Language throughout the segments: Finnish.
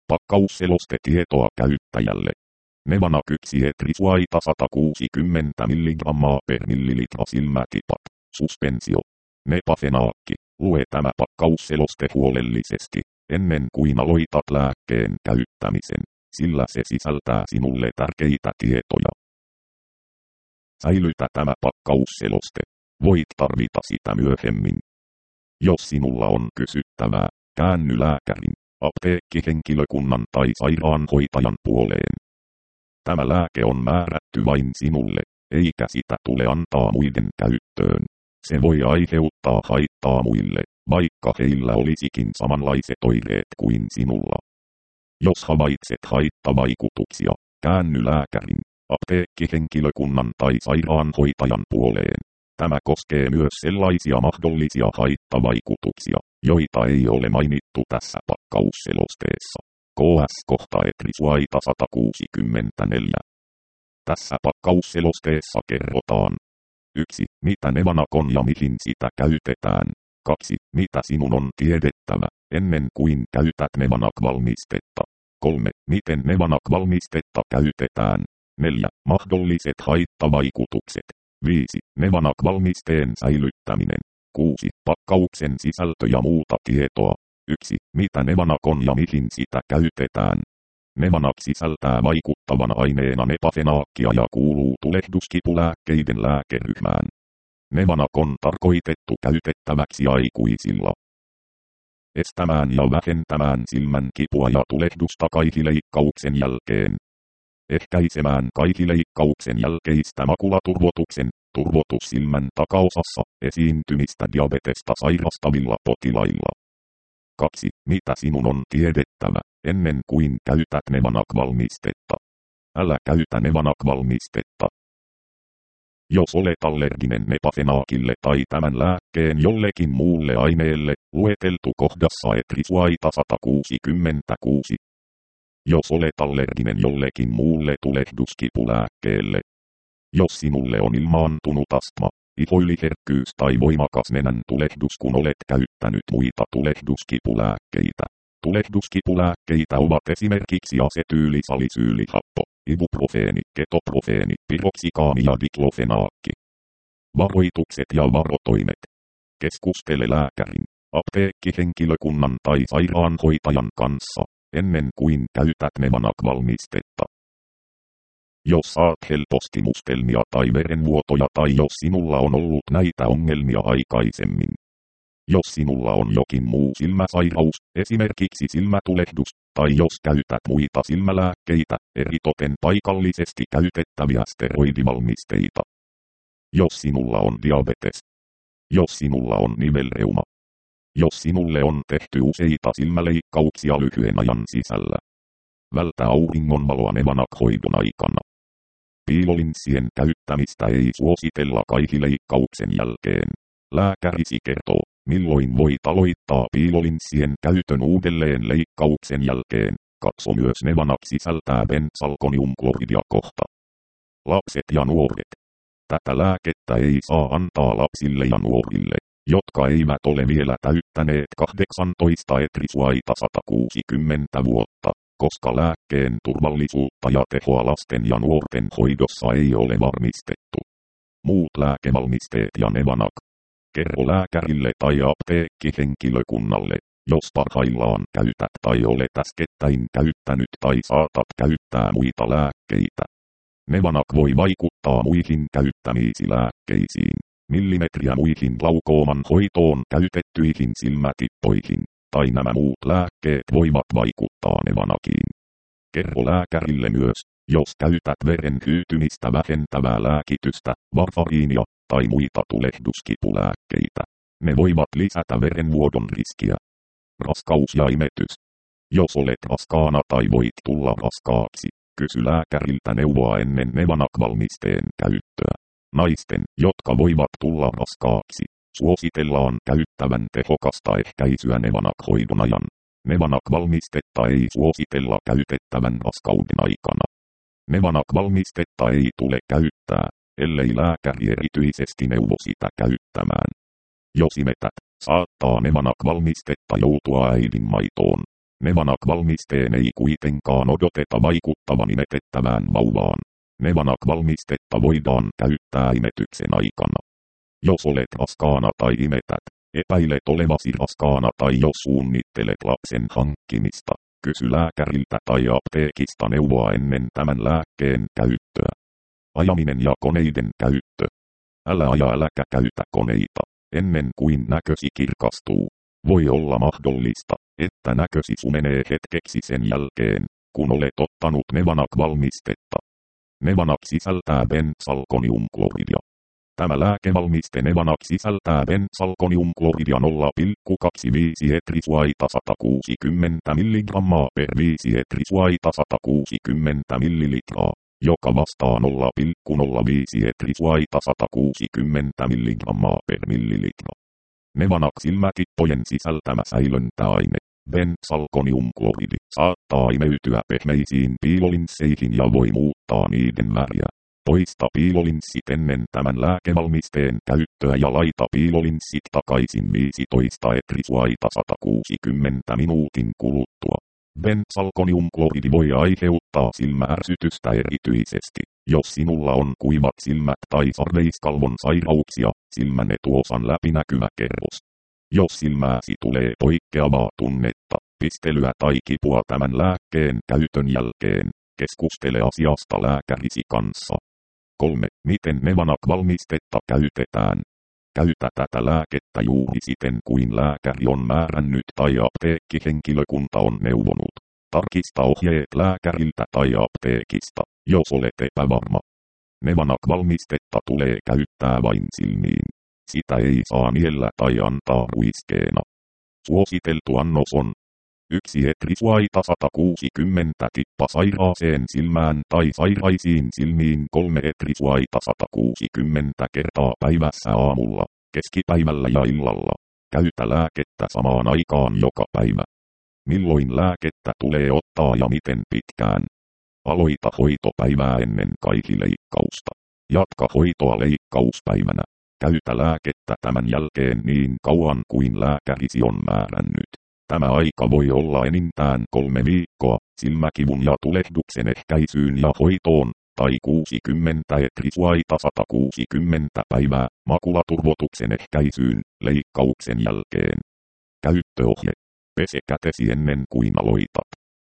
Pakkausselostetietoa käyttäjälle. Nevanak 1 etrisuaita 160 mg per millilitra silmätipat. Suspensio. Nepafenaakki. Lue tämä pakkausseloste huolellisesti, ennen kuin aloitat lääkkeen käyttämisen, sillä se sisältää sinulle tärkeitä tietoja. Säilytä tämä pakkausseloste. Voit tarvita sitä myöhemmin. Jos sinulla on kysyttävää, käänny lääkärin, apteekkihenkilökunnan tai sairaanhoitajan puoleen. Tämä lääke on määrätty vain sinulle, eikä sitä tule antaa muiden käyttöön. Se voi aiheuttaa haittaa muille, vaikka heillä olisikin samanlaiset oireet kuin sinulla. Jos havaitset haittavaikutuksia, käänny lääkärin, apteekkihenkilökunnan tai sairaanhoitajan puoleen. Tämä koskee myös sellaisia mahdollisia haittavaikutuksia, joita ei ole mainittu tässä pakkausselosteessa. KS-kohta etrisuaita 164. Tässä pakkausselosteessa kerrotaan: 1. Mitä Nevanak on ja mihin sitä käytetään. 2. Mitä sinun on tiedettävä, ennen kuin käytät Nevanak-valmistetta. 3. Miten Nevanak-valmistetta käytetään. 4. Mahdolliset haittavaikutukset. 5. Nevanak-valmisteen säilyttäminen. 6. Pakkauksen sisältö ja muuta tietoa. 1. Mitä Nevanak on ja mihin sitä käytetään. Nevanak sisältää vaikuttavana aineena nepafenaakkia ja kuuluu tulehduskipulääkkeiden lääkeryhmään. Nevanak on tarkoitettu käytettäväksi aikuisilla. Estämään ja vähentämään silmän kipua ja tulehdusta kaihileikkauksen jälkeen. Ehkäisemään kaihileikkauksen jälkeistä makulaturvotuksen, turvotussilmän takaosassa, esiintymistä diabetesta sairastavilla potilailla. 2. Mitä sinun on tiedettävä, ennen kuin käytät Nevanak-valmistetta. Älä käytä Nevanak-valmistetta. Jos olet allerginen nepafenaakille tai tämän lääkkeen jollekin muulle aineelle, lueteltu kohdassa etrisuaita 166. Jos olet allerginen jollekin muulle tulehduskipulääkkeelle. Jos sinulle on ilmaantunut astma, ihoiliherkkyys tai voimakas nenän tulehdus kun olet käyttänyt muita tulehduskipulääkkeitä. Tulehduskipulääkkeitä ovat esimerkiksi asetyylisalisyylihappo, ibuprofeeni, ketoprofeeni, piroksikaami ja diklofenaakki. Varoitukset ja varotoimet. Keskustele lääkärin, apteekkihenkilökunnan tai sairaanhoitajan kanssa, ennen kuin käytät Nevanak-valmistetta. Jos saat helposti mustelmia tai verenvuotoja tai jos sinulla on ollut näitä ongelmia aikaisemmin. Jos sinulla on jokin muu silmäsairaus, esimerkiksi silmätulehdus, tai jos käytät muita silmälääkkeitä, eritoten paikallisesti käytettäviä steroidivalmisteita. Jos sinulla on diabetes. Jos sinulla on nivelreuma. Jos sinulle on tehty useita silmäleikkauksia lyhyen ajan sisällä. Vältä auringonvaloa Nevanak-hoidon aikana. Piilolinssien käyttämistä ei suositella kaihileikkauksen jälkeen. Lääkärisi kertoo, milloin voit aloittaa piilolinssien käytön uudelleen leikkauksen jälkeen. Katso myös Nevanak sisältää benzalkoniumkloridia kohta. Lapset ja nuoret. Tätä lääkettä ei saa antaa lapsille ja nuorille, jotka eivät ole vielä täyttäneet 18 etrisuaita 160 vuotta, koska lääkkeen turvallisuutta ja tehoa lasten ja nuorten hoidossa ei ole varmistettu. Muut lääkevalmisteet ja Nevanak. Kerro lääkärille tai apteekkihenkilökunnalle, jos parhaillaan käytät tai olet äskettäin käyttänyt tai saatat käyttää muita lääkkeitä. Nevanak voi vaikuttaa muihin käyttämiisi lääkkeisiin, millimetriä muihin glaukooman hoitoon käytettyihin silmätippoihin, tai nämä muut lääkkeet voivat vaikuttaa Nevanakiin. Kerro lääkärille myös, jos käytät veren hyytymistä vähentävää lääkitystä, varfariinia, tai muita tulehduskipulääkkeitä. Ne voivat lisätä verenvuodon riskiä. Raskaus ja imetys. Jos olet raskaana tai voit tulla raskaaksi, kysy lääkäriltä neuvoa ennen Nevanak-valmisteen käyttöä. Naisten, jotka voivat tulla raskaaksi, suositellaan käyttävän tehokasta ehkäisyä Nevanak-hoidon ajan. Nevanak-valmistetta ei suositella käytettävän raskauden aikana. Nevanak-valmistetta ei tule käyttää, ellei lääkäri erityisesti neuvo sitä käyttämään. Jos imetät, saattaa Nevanak-valmistetta joutua äidinmaitoon. Nevanak-valmisteen ei kuitenkaan odoteta vaikuttavan imetettävään vauvaan. Nevanak-valmistetta voidaan käyttää imetyksen aikana. Jos olet raskaana tai imetät, epäilet olevasi raskaana tai jos suunnittelet lapsen hankkimista, kysy lääkäriltä tai apteekista neuvoa ennen tämän lääkkeen käyttöä. Ajaminen ja koneiden käyttö. Älä aja äläkä käytä koneita, ennen kuin näkösi kirkastuu. Voi olla mahdollista, että näkösi sumenee hetkeksi sen jälkeen, kun olet ottanut Nevanak-valmistetta. Nevanak sisältää benzalkoniumkloridia. Tämä lääkevalmiste Nevanak sisältää benzalkoniumkloridia 0,25 etrisuaita 160 mg per 5 etrisuaita 160 ml, joka vastaa 0,05 etrisuaita 160 mg per millilitra. Nevanak silmätippojen sisältämä säilöntäaine, benzalkoniumkloridi, saattaa imeytyä pehmeisiin piilolinsseihin ja voi muuttaa niiden väriä. Poista piilolinssit ennen tämän lääkevalmisteen käyttöä ja laita piilolinssit takaisin 15 etrisuaita 160 minuutin kuluttua. Benzalkoniumkloridi voi aiheuttaa silmäärsytystä erityisesti, jos sinulla on kuivat silmät tai sarveiskalvon sairauksia, silmän etuosan läpinäkyvä kerros. Jos silmääsi tulee poikkeavaa tunnetta, pistelyä tai kipua tämän lääkkeen käytön jälkeen, keskustele asiasta lääkärisi kanssa. 3. Miten Nevanak-valmistetta käytetään? Käytä tätä lääkettä juuri siten kuin lääkäri on määrännyt tai apteekkihenkilökunta on neuvonut. Tarkista ohjeet lääkäriltä tai apteekista, jos olet epävarma. Nevanak-valmistetta tulee käyttää vain silmiin. Sitä ei saa niellä tai antaa ruiskeena. Suositeltu annos on 1 etrisuaita 160 tippa sairaaseen silmään tai sairaisiin silmiin 3 etrisuaita 160 kertaa päivässä aamulla, keskipäivällä ja illalla. Käytä lääkettä samaan aikaan joka päivä. Milloin lääkettä tulee ottaa ja miten pitkään? Aloita hoitopäivää ennen kaihileikkausta. Jatka hoitoa leikkauspäivänä. Käytä lääkettä tämän jälkeen niin kauan kuin lääkärisi on määrännyt. Tämä aika voi olla enintään 3 viikkoa, silmäkivun ja tulehduksen ehkäisyyn ja hoitoon, tai 60 etrisuaita 160 päivää, makulaturvotuksen ehkäisyyn, leikkauksen jälkeen. Käyttöohje. Pese kätesi ennen kuin aloitat.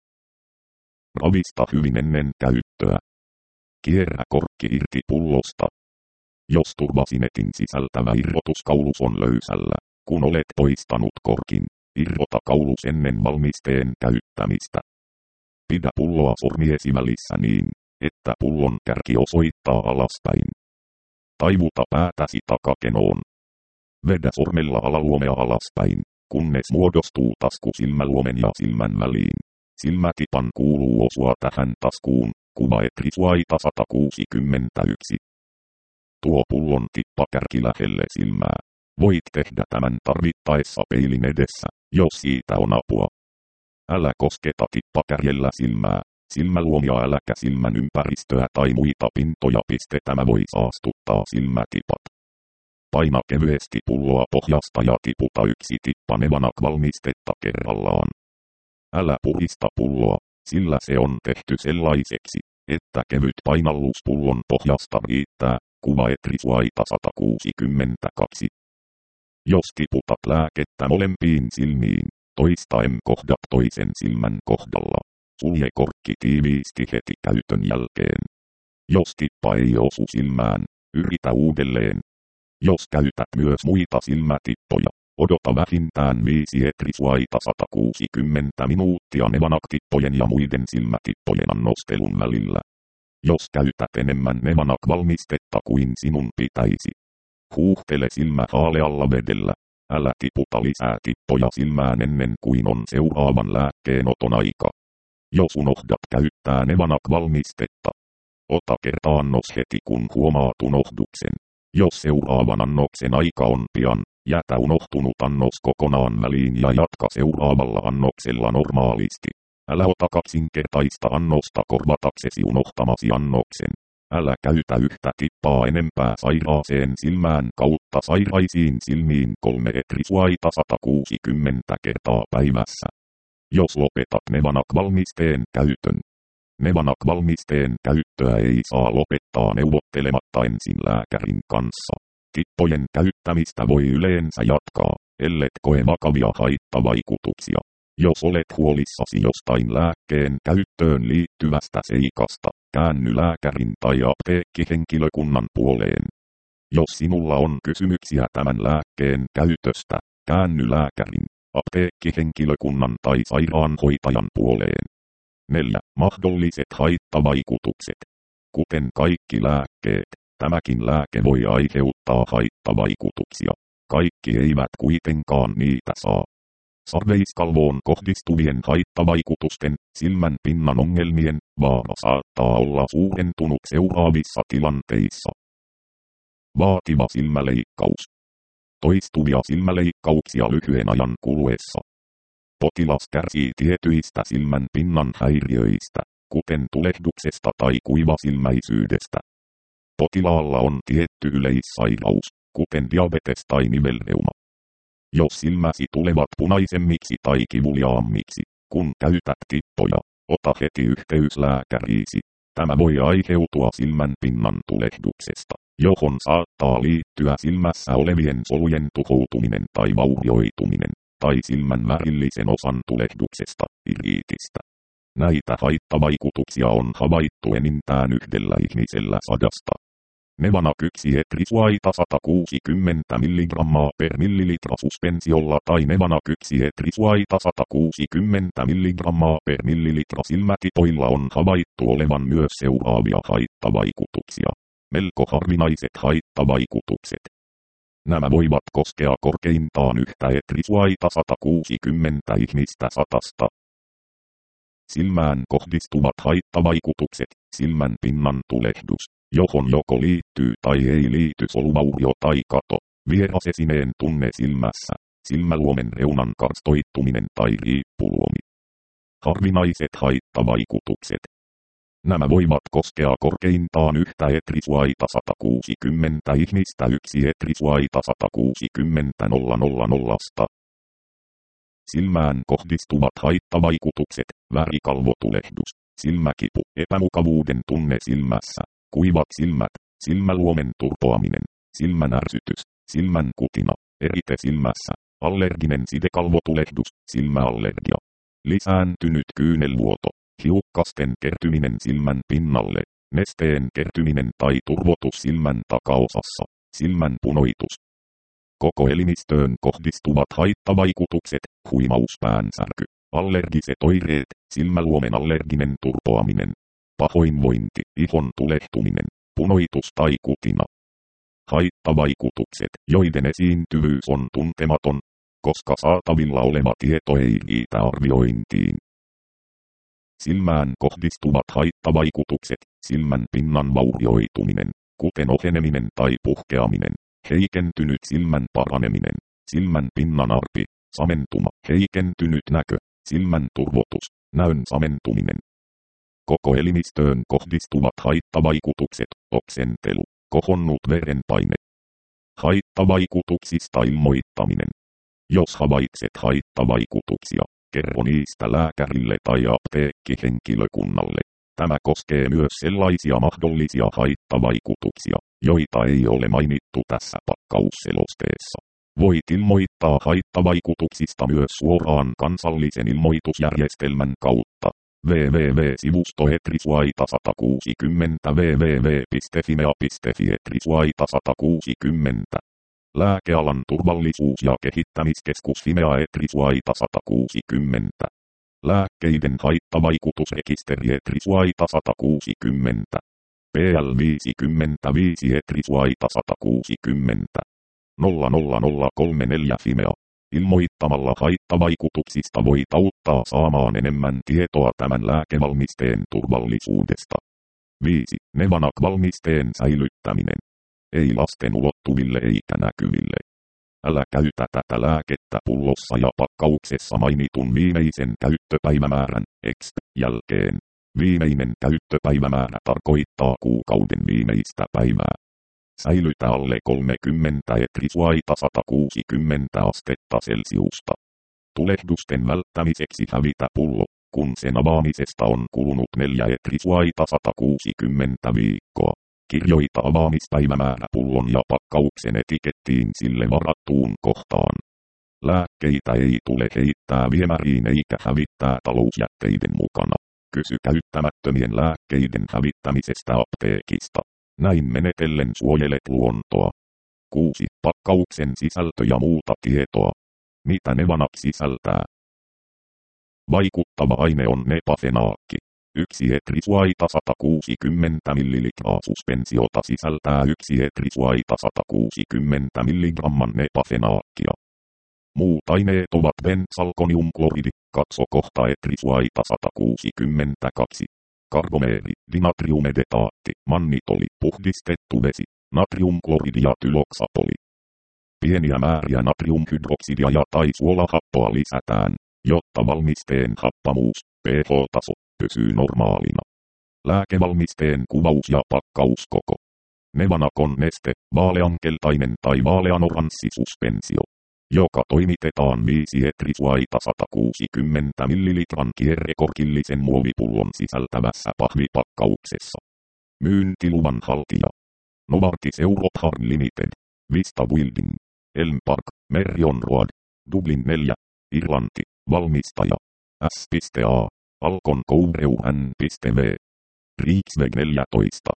Ravista hyvin ennen käyttöä. Kierrä korkki irti pullosta. Jos turvasinetin sisältävä irrotuskaulus on löysällä, kun olet poistanut korkin, irrota kaulus ennen valmisteen käyttämistä. Pidä pulloa sormiesi välissä niin, että pullon kärki osoittaa alaspäin. Taivuta päätäsi takakenoon. Vedä sormella alaluomea alaspäin, kunnes muodostuu tasku silmäluomen ja silmän väliin. Silmätipan kuuluu osua tähän taskuun, kuva etrisuaita 161. Tuo pullon tippakärki lähelle silmää. Voit tehdä tämän tarvittaessa peilin edessä, jos siitä on apua. Älä kosketa tippakärjellä silmää, silmäluomia äläkä silmän ympäristöä tai muita pintoja. Tämä voi saastuttaa silmätipat. Paina kevyesti pulloa pohjasta ja tiputa 1 tippa Nevanak-valmistetta kerrallaan. Älä puhista pulloa, sillä se on tehty sellaiseksi, että kevyt painallus pullon pohjasta riittää, kuva etrisuaita 162. Jos tiputat lääkettä molempiin silmiin, toista kohdat toisen silmän kohdalla. Sulje korkki tiiviisti heti käytön jälkeen. Jos tippa ei osu silmään, yritä uudelleen. Jos käytät myös muita silmätippoja, odota vähintään 5 etrisuaita 160 minuuttia Nevanak-tippojen ja muiden silmätippojen annostelun välillä. Jos käytät enemmän Nevanak-valmistetta kuin sinun pitäisi, huuhtele silmä haalealla vedellä. Älä tiputa lisää tippoja silmään ennen kuin on seuraavan lääkkeenoton aika. Jos unohdat käyttää Nevanak-valmistetta, ota kertaannos heti kun huomaat unohduksen. Jos seuraavan annoksen aika on pian, jätä unohtunut annos kokonaan väliin ja jatka seuraavalla annoksella normaalisti. Älä ota kaksinkertaista annosta korvataksesi unohtamasi annoksen. Älä käytä yhtä tippaa enempää sairaaseen silmään kautta sairaisiin silmiin 3 etrisuaita 160 kertaa päivässä. Jos lopetat Nevanak-valmisteen käytön. Nevanak-valmisteen käyttöä ei saa lopettaa neuvottelematta ensin lääkärin kanssa. Tippojen käyttämistä voi yleensä jatkaa, ellet koe vakavia haittavaikutuksia. Jos olet huolissasi jostain lääkkeen käyttöön liittyvästä seikasta, käänny lääkärin tai apteekkihenkilökunnan puoleen. Jos sinulla on kysymyksiä tämän lääkkeen käytöstä, käänny lääkärin, apteekkihenkilökunnan tai sairaanhoitajan puoleen. 4. Mahdolliset haittavaikutukset. Kuten kaikki lääkkeet, tämäkin lääke voi aiheuttaa haittavaikutuksia. Kaikki eivät kuitenkaan niitä saa. Sarveiskalvoon kohdistuvien haittavaikutusten, silmän pinnan ongelmien, vaara saattaa olla suurentunut seuraavissa tilanteissa. Vaativa silmäleikkaus. Toistuvia silmäleikkauksia lyhyen ajan kuluessa. Potilas kärsii tietyistä silmän pinnan häiriöistä, kuten tulehduksesta tai kuivasilmäisyydestä. Potilaalla on tietty yleissairaus, kuten diabetes tai nivelreuma. Jos silmäsi tulevat punaisemmiksi tai kivuliaammiksi, kun käytät tippoja, ota heti yhteys lääkäriisi. Tämä voi aiheutua silmän pinnan tulehduksesta, johon saattaa liittyä silmässä olevien solujen tuhoutuminen tai vaurioituminen, tai silmän värillisen osan tulehduksesta, iriitistä. Näitä haittavaikutuksia on havaittu enintään yhdellä ihmisellä 100. Nevanak 1 etrisuaita 160 mg per millilitra suspensiolla tai Nevanak 1 etrisuaita 160 mg per millilitra silmätipoilla on havaittu olevan myös seuraavia haittavaikutuksia. Melko harvinaiset haittavaikutukset. Nämä voivat koskea korkeintaan yhtä etrisuaita 160 ihmistä 100. Silmään kohdistuvat haittavaikutukset, silmän pinnan tulehdus, johon joko liittyy tai ei liity soluvaurio tai kato, vierasesineen tunne silmässä, silmäluomen reunan karstoittuminen tai riippuluomi. Harvinaiset haittavaikutukset. Nämä voivat koskea korkeintaan yhtä etrisuaita 160 ihmistä 1 etrisuaita 160 000. Silmään kohdistuvat haittavaikutukset, värikalvotulehdus, silmäkipu, epämukavuuden tunne silmässä, kuivat silmät, silmäluomen turpoaminen, silmän ärsytys, silmän kutina, erite silmässä, allerginen sidekalvotulehdus, silmäallergia, lisääntynyt kyynelvuoto, hiukkasten kertyminen silmän pinnalle, nesteen kertyminen tai turvotus silmän takaosassa, silmän punoitus. Koko elimistöön kohdistuvat haittavaikutukset, huimaus, päänsärky, allergiset oireet, silmäluomen allerginen turpoaminen, pahoinvointi, ihon tulehtuminen, punoitus tai kutina. Haittavaikutukset, joiden esiintyvyys on tuntematon, koska saatavilla oleva tieto ei riitä arviointiin. Silmään kohdistuvat haittavaikutukset, silmän pinnan vaurioituminen, kuten oheneminen tai puhkeaminen, heikentynyt silmän paraneminen, silmän pinnan arpi, samentuma, heikentynyt näkö, silmän turvotus, näön samentuminen. Koko elimistöön kohdistuvat haittavaikutukset, oksentelu, kohonnut verenpaine. Haittavaikutuksista ilmoittaminen. Jos havaitset haittavaikutuksia, kerro niistä lääkärille tai apteekkihenkilökunnalle. Tämä koskee myös sellaisia mahdollisia haittavaikutuksia, joita ei ole mainittu tässä pakkausselosteessa. Voit ilmoittaa haittavaikutuksista myös suoraan kansallisen ilmoitusjärjestelmän kautta. www.sivusto etrisuaita 160 www.fimea.fi etrisuaita 160. Lääkealan turvallisuus- ja kehittämiskeskus Fimea etrisuaita 160. Lääkkeiden haittavaikutusrekisteri etrisuaita 160. PL 55 etrisuaita 160. 00034 Fimea. Ilmoittamalla haittavaikutuksista voit auttaa saamaan enemmän tietoa tämän lääkevalmisteen turvallisuudesta. 5. Nevanak-valmisteen säilyttäminen. Ei lasten ulottuville eikä näkyville. Älä käytä tätä lääkettä pullossa ja pakkauksessa mainitun viimeisen käyttöpäivämäärän, EXP, jälkeen. Viimeinen käyttöpäivämäärä tarkoittaa kuukauden viimeistä päivää. Säilytä alle 30 etrisuaita 160 astetta Celsiusta. tulehdusten välttämiseksi hävitä pullo, kun sen avaamisesta on kulunut 4 etriswaita 160 viikkoa. Kirjoita avaamispäivämäärä pullon ja pakkauksen etikettiin sille varattuun kohtaan. Lääkkeitä ei tule heittää viemäriin eikä hävittää talousjätteiden mukana. Kysy käyttämättömien lääkkeiden hävittämisestä apteekista. Näin menetellen suojelet luontoa. 6. Pakkauksen sisältö ja muuta tietoa. Mitä Nevanaq sisältää? Vaikuttava aine on nepafenaakki. 1 etriswaita 160 ml suspensiota sisältää 1 etriswaita 160 mg nepafenaakkia. Muut aineet ovat benzalkoniumkloridi, katso kohta etriswaita 162. Karbomeeri, dinatriumedetaatti, mannitoli, puhdistettu vesi, natriumkloridi ja tyloksapoli. Pieniä määriä natriumhydroksidia ja tai suolahappoa lisätään, jotta valmisteen happamuus, pH-taso, pysyy normaalina. Lääkevalmisteen kuvaus ja pakkauskoko. Nevanaq on neste, vaaleankeltainen tai vaaleanoranssi suspensio, joka toimitetaan 5 etriswaita 160 ml kierrekorkillisen muovipullon sisältävässä pahvipakkauksessa. Myyntiluvan haltija. Novartis Europe Harm Limited, Vista Building, Elm Park, Merrion Road, Dublin 4, Irlanti, valmistaja. S.A. Alcon Coureu N.V. Riksväg 14,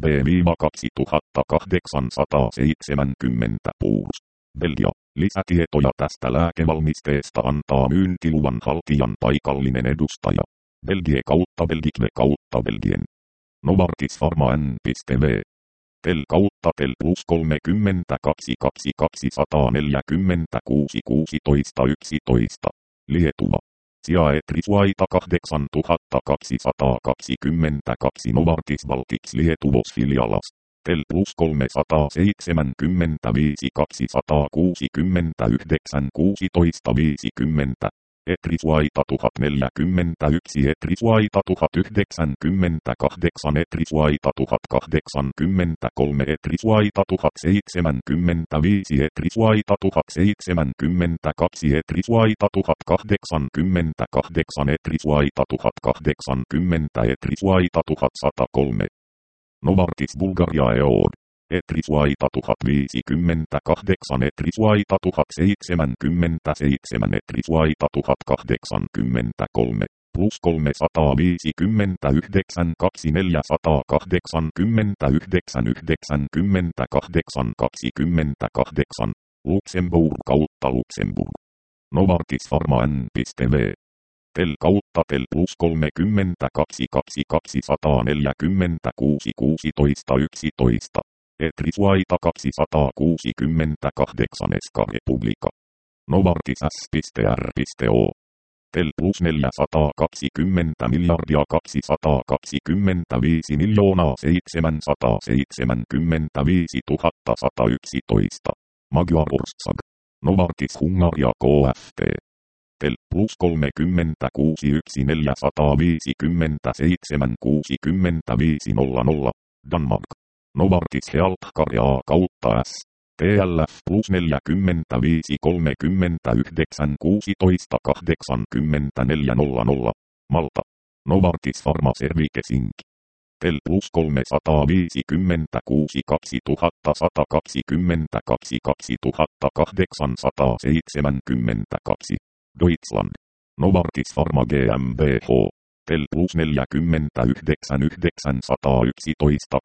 B-2870 Puurs, Belgia. Lisätietoja tästä lääkevalmisteesta antaa myyntiluvan haltijan paikallinen edustaja. Belgie/Belgien. Novartis Pharma N.V. Tel plus 32 246 16 11. Lietuva. Sia etriswaita 8222 Novartis Baltics Lietuvos filialas. Tel plus 375 269 16 50. Etriswaita 1041 Etriswaita 1098 Etriswaita 1083 Etriswaita 1075 Etriswaita 1072 Etriswaita 1088 Etriswaita 1080 Etriswaita 1103. Novartis Bulgaria EOD. Etriswaita 1058 Etriswaita 1077 Etriswaita 1083 plus 359 2489 98 28 Luxemburg. Novartis Pharma N.V. Tel plus 32 246 16 11. Etriswaita 268 Eska Republika. Novartis S.R.O. Tel plus 420 miljardia 225 miljoonaa 775 111. Magyar Ország. Novartis Hungaria Kft. Tel plus 36 457 65 00. Danmark. Novartis Healthcare kautta S. TLF plus 45 39 16 84 00. Malta. Novartis Pharma Cervices Inc. Tel plus 356 2122 2872. Deutschland. Novartis Pharma GmbH. Tel plus 49 911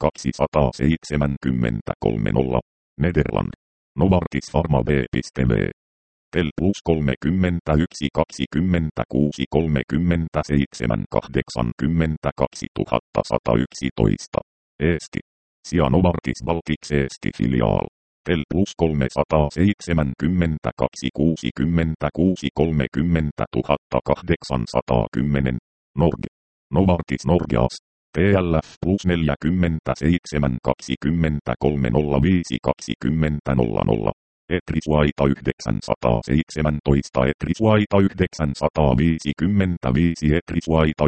273 0. Nederland. Novartis Pharma B.V. Tel plus 31 26 37 82 2111. Eesti. Sia Novartis Baltics Eesti filiaal. Tel plus 372 66 30 810. Norge. Novartis Norgeas. TLF plus 47 23 05 20 00. Etriswaita 917 Etriswaita 955 Etriswaita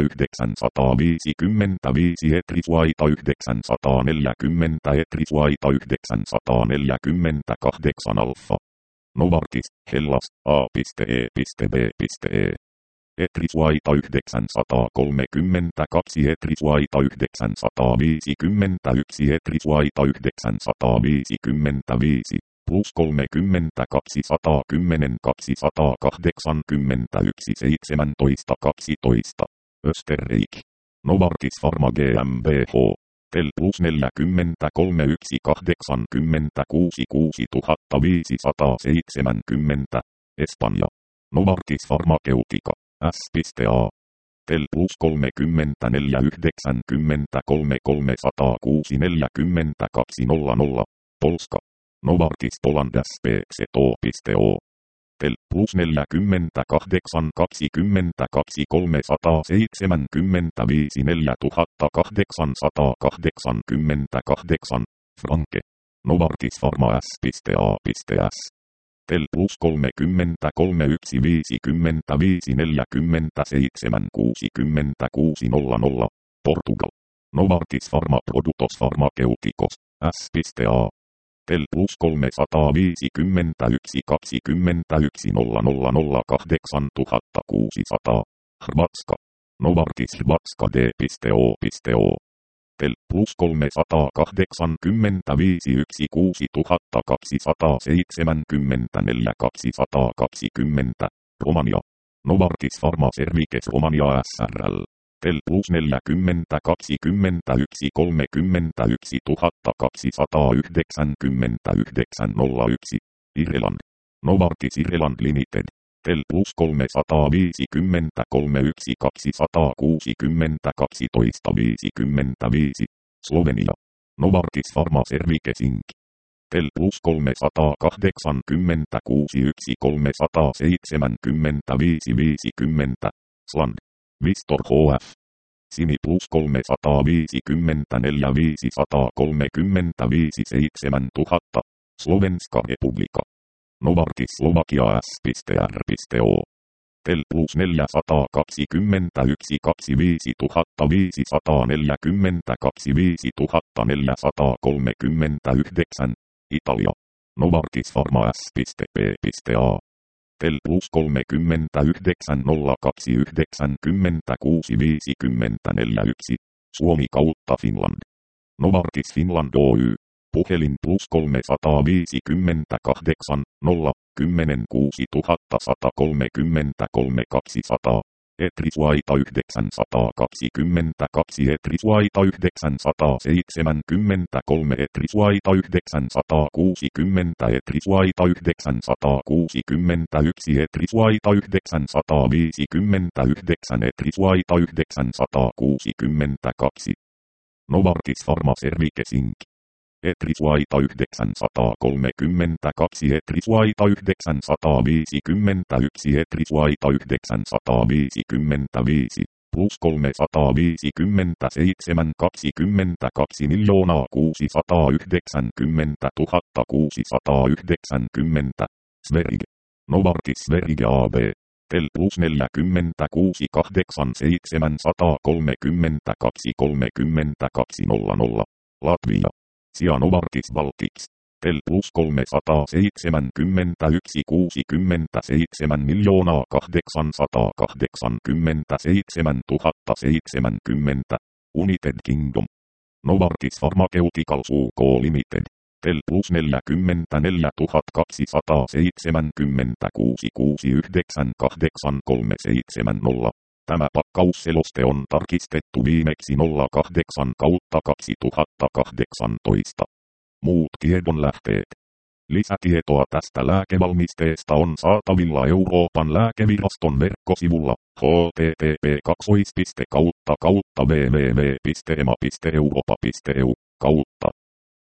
955 Etriswaita 940 Etriswaita 948 alfa. Novartis, Hellas, A.E.B.E. Etrisuaita 932, Etrisuaita 951, Etrisuaita 955, plus 30 210 281 17 12. Österreich. Novartis Pharma GmbH. Tel plus 43 186 6570. Espanja. Novartis Pharmaceutica. S.A. Tel plus 34 93 306 4200. Polska. Novartis Poland S.P.O. Tel plus 48 22 375 4888. Franke. Novartis Pharma S.A.S. Tel plus 33 155 47 6600. Portugal. Novartis Pharma Productos Pharmaceuticos. S.A. Tel plus 351 21 000 8600. Hrvatska. Novartis Hrvatska D.O. Tel plus 385 16274 220. Romania. Novartis Pharma Cervices Romania S.R.L. Tel plus 40 21 31 299 Irland. Novartis Irland Limited. Tel plus 350 31 260 12 55. Slovenia. Novartis Pharma Cervices Inc. Tel plus 380 61 375 50. Sland. Vistor HF. Simi plus 354 535 7000. Slovenska Republika. Novartis Slovakia S.R.O. Tel plus 421 25 540 439. Italia. Novartis Pharma S.P.A. Tel plus 39 02 90 6 Suomi kautta Finland. Novartis Finland Oy. Puhelin plus 358 0 10 6133 200. Etrisuaita 922 Etrisuaita 973 Etrisuaita 960 Etrisuaita 961 Etrisuaita 959 Etrisuaita 962. Novartis Pharma Cervices Inc. Etrisuaita 932 Etrisuaita 951 Etrisuaita 955 plus 357 22 690 690. Sverige. Novartis Sverige AB. Tel plus 46 87 132 32 00. Latvia. Sia Novartis Baltics. Tel plus 371 67 887 070. United Kingdom. Novartis Pharmaceuticals UK Limited. Tel plus 44 276 69 8370. Tämä pakkausseloste on tarkistettu viimeksi 08/2018. Muut tiedonlähteet. Lisätietoa tästä lääkevalmisteesta on saatavilla Euroopan lääkeviraston verkkosivulla http://www.ema.europa.eu/.